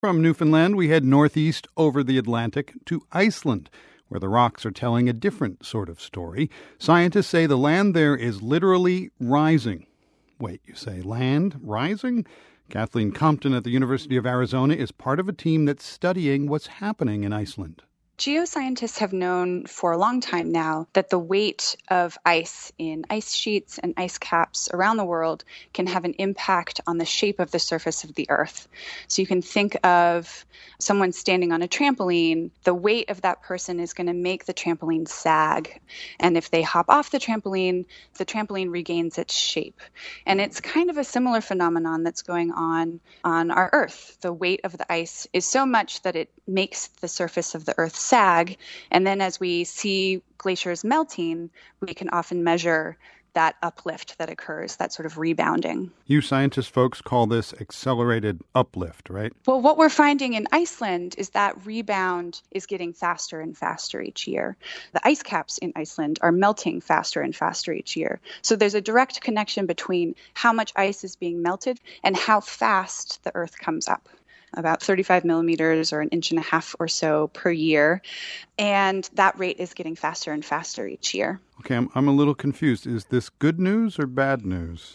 From Newfoundland, we head northeast over the Atlantic to Iceland, where the rocks are telling a different sort of story. Scientists say the land there is literally rising. Wait, you say land rising? Kathleen Compton at the University of Arizona is part of a team that's studying what's happening in Iceland. Geoscientists have known for a long time now that the weight of ice in ice sheets and ice caps around the world can have an impact on the shape of the surface of the Earth. So you can think of someone standing on a trampoline, the weight of that person is going to make the trampoline sag. And if they hop off the trampoline regains its shape. And it's kind of a similar phenomenon that's going on our Earth. The weight of the ice is so much that it makes the surface of the Earth sag, and then as we see glaciers melting, we can often measure that uplift that occurs, that sort of rebounding. You scientist folks call this accelerated uplift, right? Well, what we're finding in Iceland is that rebound is getting faster and faster each year. The ice caps in Iceland are melting faster and faster each year. So there's a direct connection between how much ice is being melted and how fast the Earth comes up. About 35 millimeters or 1.5 inches or so per year. And that rate is getting faster and faster each year. Okay, I'm a little confused. Is this good news or bad news?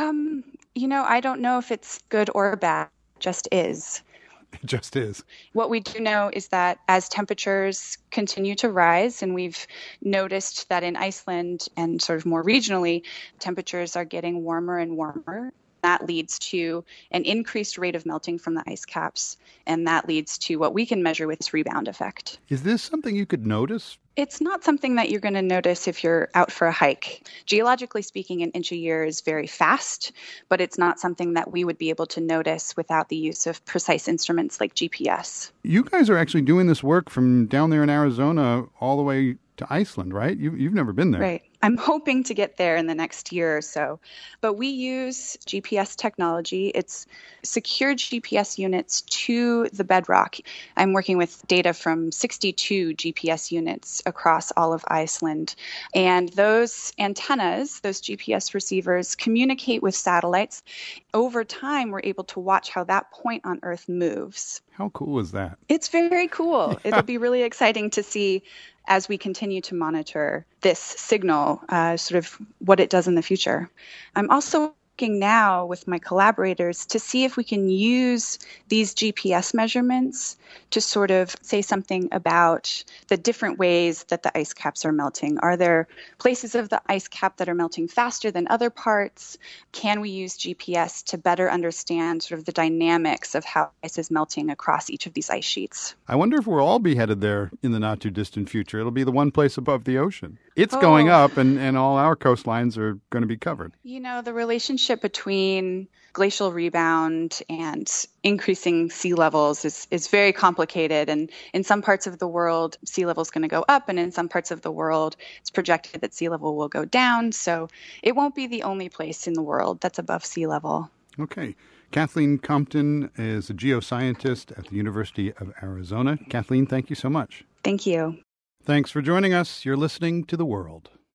I don't know if it's good or bad. It just is. It just is. What we do know is that as temperatures continue to rise, and we've noticed that in Iceland and sort of more regionally, temperatures are getting warmer and warmer. That leads to an increased rate of melting from the ice caps, and that leads to what we can measure with this rebound effect. Is this something you could notice? It's not something that you're going to notice if you're out for a hike. Geologically speaking, 1 inch a year is very fast, but it's not something that we would be able to notice without the use of precise instruments like GPS. You guys are actually doing this work from down there in Arizona all the way to Iceland, right? You've never been there. Right. I'm hoping to get there in the next year or so. But we use GPS technology. It's secured GPS units to the bedrock. I'm working with data from 62 GPS units across all of Iceland. And those antennas, those GPS receivers, communicate with satellites. Over time, we're able to watch how that point on Earth moves. How cool is that? It's very cool. Yeah. It'll be really exciting to see as we continue to monitor this signal, sort of what it does in the future. I'm also working now with my collaborators to see if we can use these GPS measurements to sort of say something about the different ways that the ice caps are melting. Are there places of the ice cap that are melting faster than other parts? Can we use GPS to better understand sort of the dynamics of how ice is melting across each of these ice sheets? I wonder if we'll all be headed there in the not-too-distant future. It'll be the one place above the ocean. It's going up, and all our coastlines are going to be covered. The relationship between glacial rebound and increasing sea levels is very complicated. And in some parts of the world, sea level is going to go up. And in some parts of the world, it's projected that sea level will go down. So it won't be the only place in the world that's above sea level. Okay. Kathleen Compton is a geoscientist at the University of Arizona. Kathleen, thank you so much. Thank you. Thanks for joining us. You're listening to The World.